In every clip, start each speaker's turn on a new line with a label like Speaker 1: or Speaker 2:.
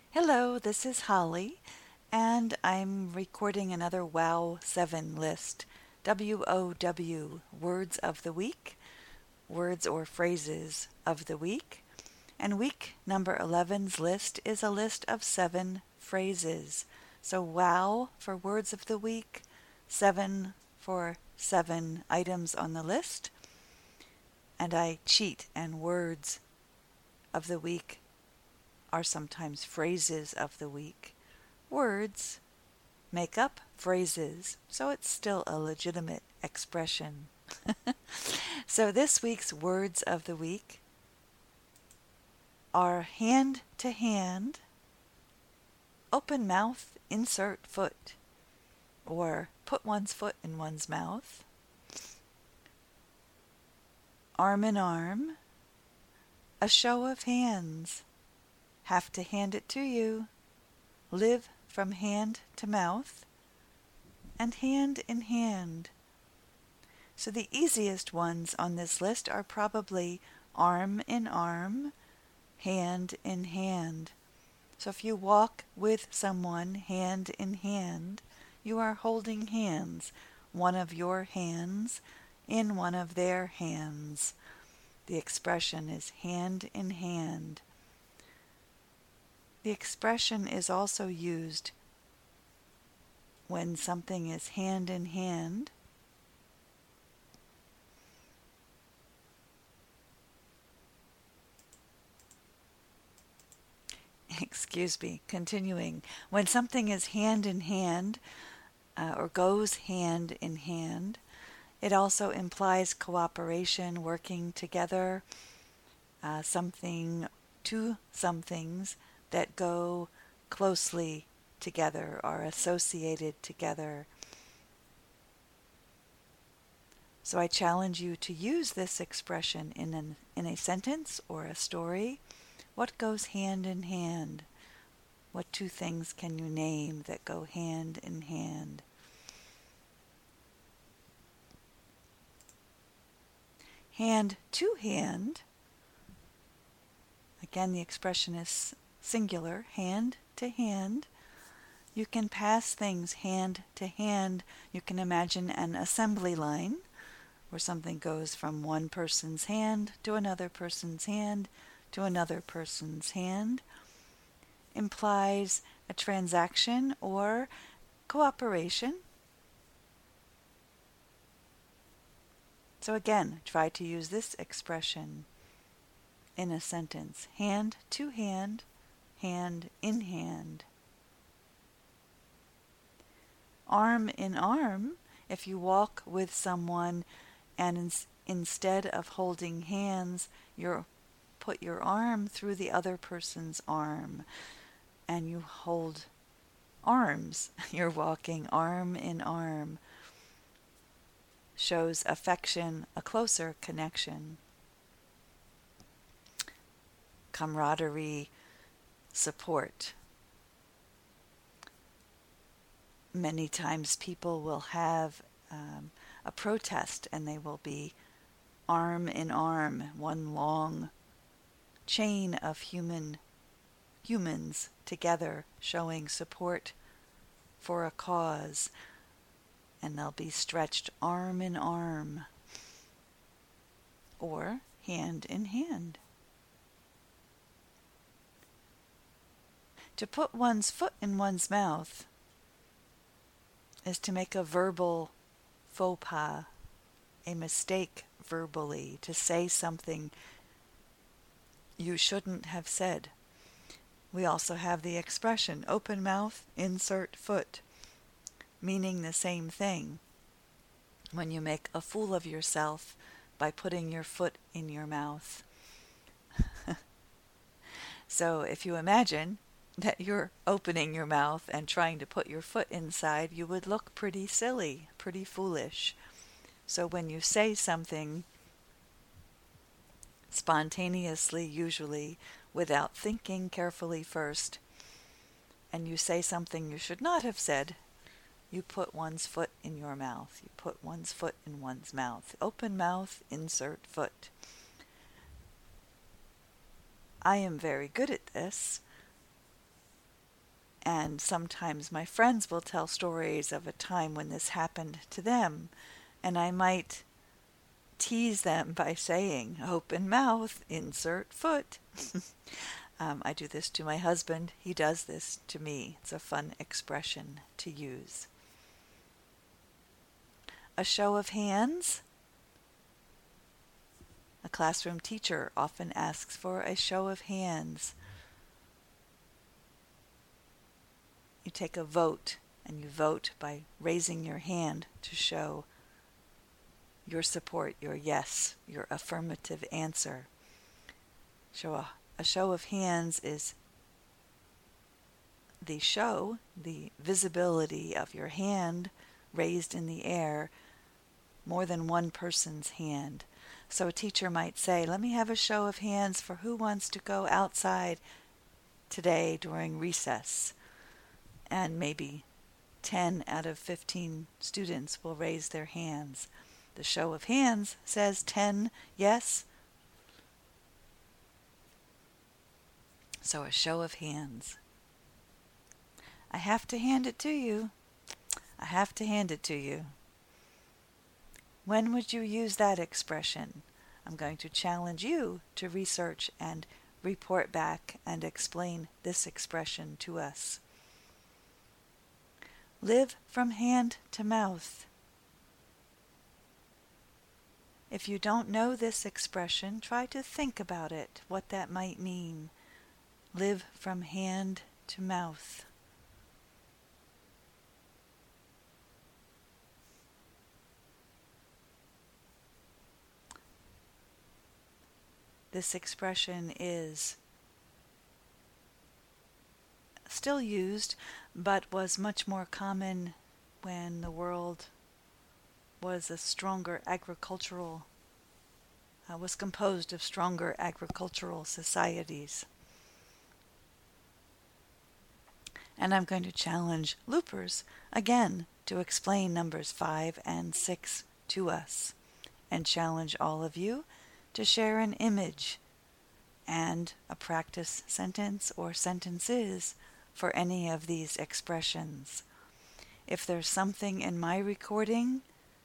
Speaker 1: Hello, this is Holly, and I'm recording another WOW 7 list. WOW, Words of the Week, Words or Phrases of the Week. And week number 11's list is a list of 7 phrases. So WOW for Words of the Week, 7 for 7 items on the list. And I cheat, and words of the week are sometimes phrases of the week. Words make up phrases, so it's still a legitimate expression. So this week's words of the week are hand to hand, open mouth, insert foot, or put one's foot in one's mouth, arm in arm, a show of hands, have to hand it to you, live from hand to mouth, and hand in hand. So the easiest ones on this list are probably arm in arm, hand in hand. So if you walk with someone hand in hand, you are holding hands, one of your hands in one of their hands. The expression is hand in hand. The expression is also used when something is hand in hand. Excuse me, continuing. When something is hand in hand or goes hand in hand, it also implies cooperation, working together, some things that go closely together, are associated together. So I challenge you to use this expression in a sentence or a story. What goes hand in hand? What 2 things can you name that go hand in hand? Hand to hand. Again, the expression is singular, hand to hand. You can pass things hand to hand. You can imagine an assembly line where something goes from one person's hand to another person's hand to another person's hand. Implies a transaction or cooperation. So again, try to use this expression in a sentence. Hand to hand, hand in hand. Arm in arm, if you walk with someone and instead of holding hands, you put your arm through the other person's arm and you hold arms. You're walking arm in arm. Shows affection, a closer connection. Camaraderie, support. Many times people will have a protest and they will be arm in arm, one long chain of humans together showing support for a cause, and they'll be stretched arm in arm or hand in hand. To put one's foot in one's mouth is to make a verbal faux pas, a mistake verbally, to say something you shouldn't have said. We also have the expression open mouth, insert foot, meaning the same thing. When you make a fool of yourself by putting your foot in your mouth. So if you imagine that you're opening your mouth and trying to put your foot inside, you would look pretty silly, pretty foolish. So when you say something spontaneously, usually without thinking carefully first, and you say something you should not have said, you put one's foot in your mouth. You put one's foot in one's mouth. Open mouth, insert foot. I am very good at this. And sometimes my friends will tell stories of a time when this happened to them, and I might tease them by saying, open mouth, insert foot. I do this to my husband. He does this to me. It's a fun expression to use. A show of hands. A classroom teacher often asks for a show of hands. You take a vote, and you vote by raising your hand to show your support, your yes, your affirmative answer. A show of hands is the visibility of your hand raised in the air, more than one person's hand. So a teacher might say, let me have a show of hands for who wants to go outside today during recess. And maybe 10 out of 15 students will raise their hands. The show of hands says 10 yes. So a show of hands. I have to hand it to you. I have to hand it to you. When would you use that expression? I'm going to challenge you to research and report back and explain this expression to us. Live from hand to mouth. If you don't know this expression, try to think about it, what that might mean. Live from hand to mouth. This expression is still used, but was much more common when the world was was composed of stronger agricultural societies. And I'm going to challenge loopers again to explain numbers 5 and 6 to us, and challenge all of you to share an image and a practice sentence or sentences for any of these expressions. If there's something in my recording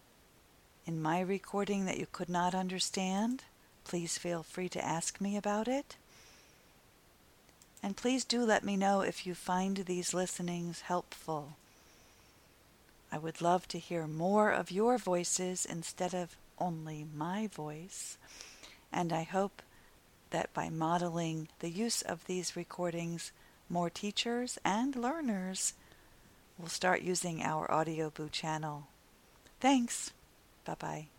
Speaker 1: that you could not understand, please feel free to ask me about it. And please do let me know if you find these listenings helpful. I would love to hear more of your voices instead of only my voice. And I hope that by modeling the use of these recordings, more teachers and learners will start using our AudioBoo channel. Thanks. Bye-bye.